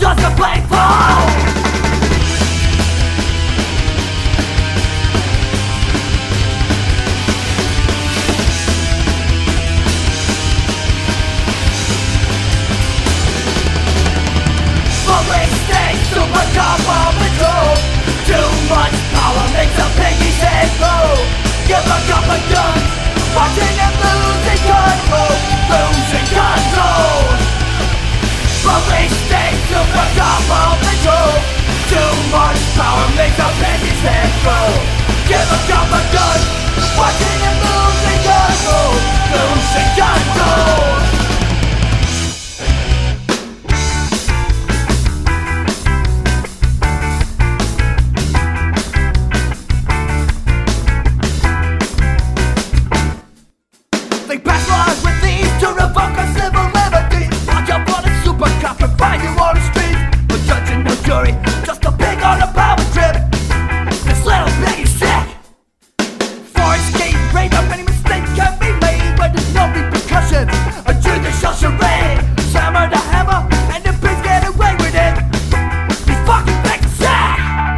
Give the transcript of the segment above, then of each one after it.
does the blame fall? Police state, super cop control. Too much power makes a piggy's head grow. Give a cop a gun, watching him losing control. Losing control. Police state, super cop control. Too much power makes a piggy's head grow. Give a cop a gun, watching him losing control. Losing control. They pass laws with these to revoke our civil liberties. Watch out for the super cop and find you on the street. No judge and no jury, just a pig on a power trip. This little pig is sick. For escape rate, how many mistakes can be made when there's no repercussions? A judicial charade. Hammer the hammer, and the pigs get away with it. These fucking pigs are sick.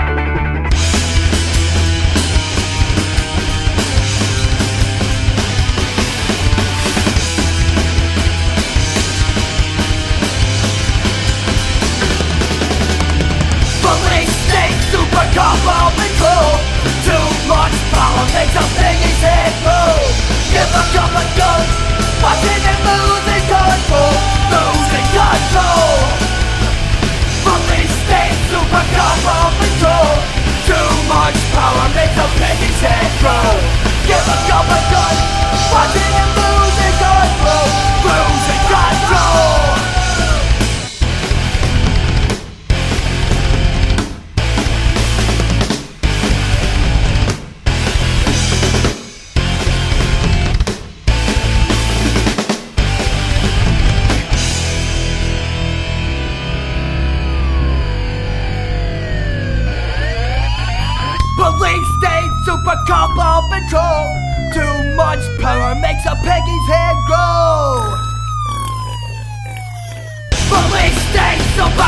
Police state, super cop control. Too much power makes a piggy's head grow. Give a cop a gun, watching him losing control. Losing control. Police state, super cop control. Too much power makes a piggy's head grow. Give a cop a gun, watching him losing control. Losing control. Police state, super cop control. Too much power makes a piggy's head grow. Police state, super